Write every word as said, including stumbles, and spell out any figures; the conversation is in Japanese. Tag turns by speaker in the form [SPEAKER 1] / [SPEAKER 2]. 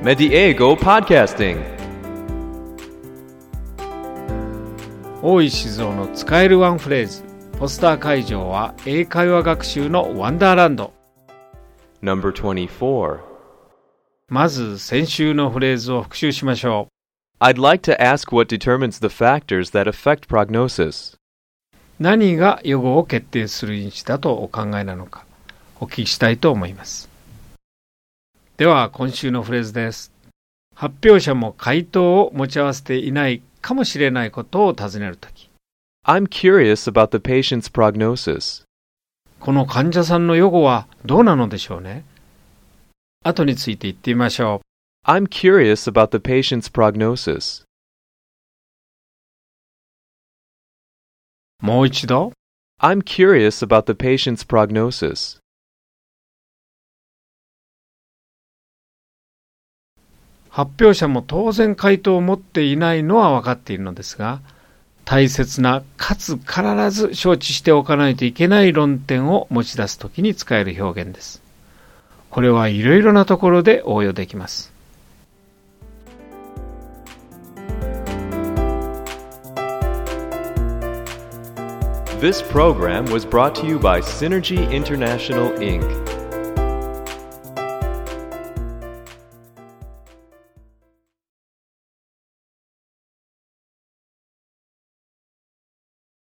[SPEAKER 1] Mediego Podcasting。
[SPEAKER 2] 大石静雄の使えるワンフレーズ。ポスター会場は英会話学習のワンダーランド。
[SPEAKER 1] Number twenty-four。
[SPEAKER 2] まず先週のフレーズを復習しましょ
[SPEAKER 1] う。I'd like to ask what determines the factors that affect prognosis。
[SPEAKER 2] 何が予後を決定する因子だとお考えなのかお聞きしたいと思います。では今週のフレーズです。発表者も回答を持ち合わせていないかもしれないことを尋ねるとき、
[SPEAKER 1] I'm curious about the patient's prognosis。
[SPEAKER 2] この患者さんの予後はどうなのでしょうね。後について言ってみましょ
[SPEAKER 1] う。I'm curious about the patient's prognosis。
[SPEAKER 2] もう一度。
[SPEAKER 1] I'm curious about the patient's prognosis。
[SPEAKER 2] 発表者も当然回答を持っていないのは分かっているのですが、大切なかつ必ず承知しておかないといけない論点を持ち出すときに使える表現です。これはいろいろなところで応用できます。
[SPEAKER 1] This program was brought to you by Synergy International, Incorporated